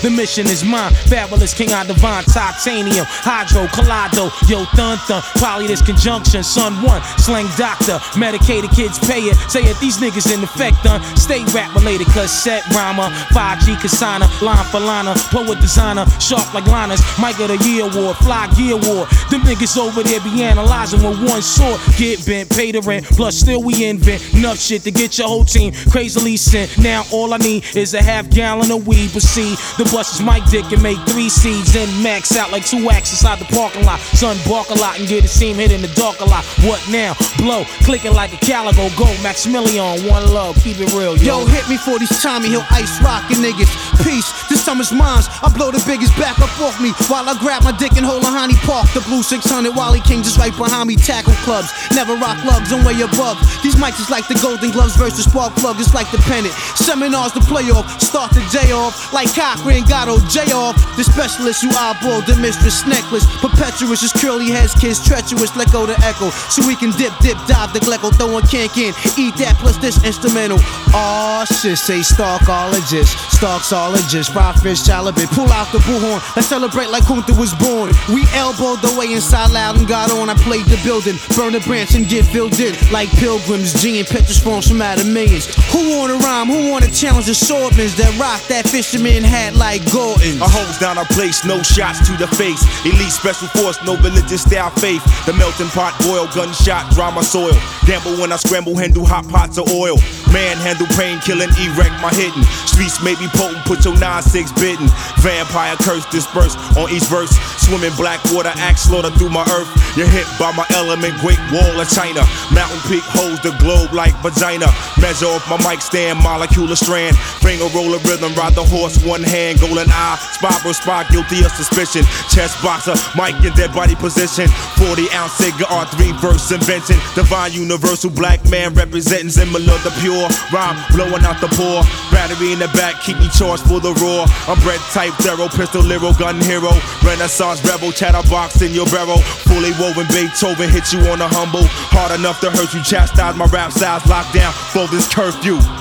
The mission is mine. Fabulous King I divine titanium. Hydro, Collido, yo, thun. Probably this conjunction, son one. Slang doctor, medicated kids pay it. Say it, these niggas in effect done. Stay rap related, cassette rhymer. 5G Kasana, line for liner. Poet designer, sharp like liners. Mike of the Year Award, Fly Gear Award. Them niggas over there be analyzing with one sword. Get bent, pay the rent, plus still we invent enough shit to get your whole team crazily sent. Now all I need is a half gallon of weed. But see, the bus is Mike Dick and make 3 seeds. Then max out like 2 acts inside the parking lot. Son bark a lot and get a seam hit in the dark a lot. What now? Blow, clicking like a calico. Go Maximilian, one love, keep it real, yo. Yo, hit me for these Tommy Hill ice rockin' niggas. Peace, this summer's mine. I blow the biggest back up off me while I grab my dick and hold a Honey Park. The blue 600 Wally King just right behind me. Tackle clubs, never rock lugs, I'm way above. These mics is like the Golden Gloves versus Spark Plug. It's like the pennant. Seminars to play off, start the J off. Like Cochran, Gatto, J off. The specialist who eyeball the mistress necklace. Perpetuous is curly heads, kids treacherous. Let go the echo so we can dip, dive the glecko. Throwing cank in, eat that plus this instrumental. Aw shit, say Starkologist, Starksologist, fried fish, halibut. Pull out the bullhorn, let's celebrate like Kunta was born. We elbowed the way inside loud and got on. I played the building, burn a branch and get filled in like pilgrims. G and Petrus from some out of millions. Who wanna rhyme? Who wanna challenge the swordmans that rock that fisherman hat like Gordon? I hose down our place, no shots to the face. Elite special force, no religious style faith. The melting pot boil, gunshot, dry my soil. Gamble when I scramble, handle hot pots of oil. Manhandle, pain killing, erect my hitting. Streets may be potent, put your 9-6 bitten. Vampire curse dispersed on each verse. Swimming black water, axe slaughter through my earth. You're hit by my element, Great Wall of China. Mountain peak holds the globe like vagina. Measure off my mic stand, molecular strand. Finger roll a rhythm, ride the horse, one hand, golden eye. Spot, guilty of suspicion. Chest boxer, mic in dead body position. 40-ounce cigar, 3 verse invention. Divine universal black man representing similar to pure. Rhyme blowing out the pore. Battery in the back, keep me charged for the roar. I'm bred type, thorough, pistol, lyrical, gun hero. Renaissance rebel, chatterbox in your barrel. Fully woven Beethoven, hit you on the humble. Hard enough to hurt you, chastise my rap size, lockdown for this curfew.